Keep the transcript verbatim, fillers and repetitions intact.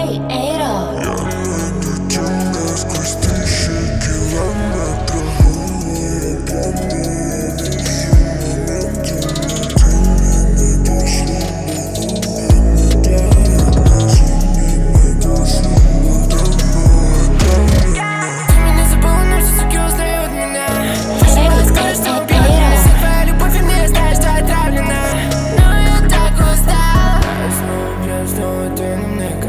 Эй, Эйро. Я лечу насквозь тысячи километров. Голую правду я держу моменте. Ты не найдешь любого. Ты не найдешь любого. Ты меня забыла, но все суки узнают меня. Эй, Скажешь, что эй, убила Эйро. меня. Вся твоя любовь, и мне знаешь, что отравлена. Но я так устал. Снова пьян, снова ты на мне.